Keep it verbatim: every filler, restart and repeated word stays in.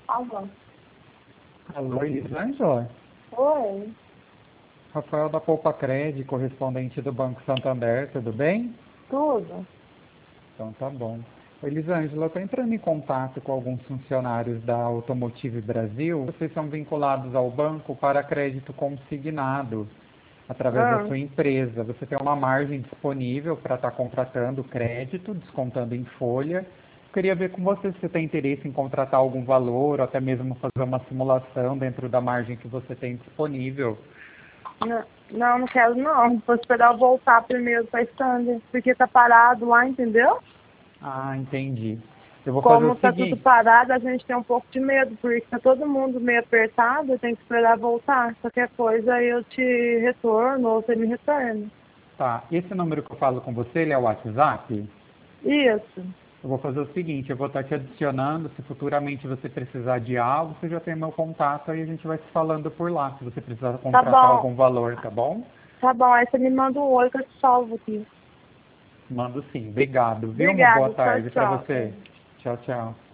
Alô. Alô, Elisângela? Oi. Rafael da Poupa Cred, correspondente do Banco Santander, tudo bem? Tudo? Então tá bom. Ô, Elisângela, eu estou entrando em contato com alguns funcionários da Automotive Brasil. Vocês são vinculados ao banco para crédito consignado através da Ah, sua empresa. Você tem uma margem disponível para estar contratando crédito, descontando em folha. Queria ver com você se você tem interesse em contratar algum valor, ou até mesmo fazer uma simulação dentro da margem que você tem disponível. não, não, não quero não. Vou esperar eu voltar primeiro para Standard, porque tá parado lá, entendeu? Ah, entendi. Eu vou fazer Como o tá tudo seguinte. parado, a gente tem um pouco de medo, porque tá todo mundo meio apertado, eu tenho que esperar voltar. Qualquer coisa eu te retorno ou você me retorna. Tá, esse número que eu falo com você, ele é o WhatsApp? Isso. Eu vou fazer o seguinte, eu vou estar te adicionando, se futuramente você precisar de algo, você já tem meu contato, aí a gente vai se falando por lá, se você precisar Tá contratar bom. algum valor, tá bom? Tá bom, aí você me manda um oi que eu te salvo aqui. Mando sim. Obrigado, viu? Uma boa Obrigada. Tchau, tarde para tchau. você. Tchau, tchau.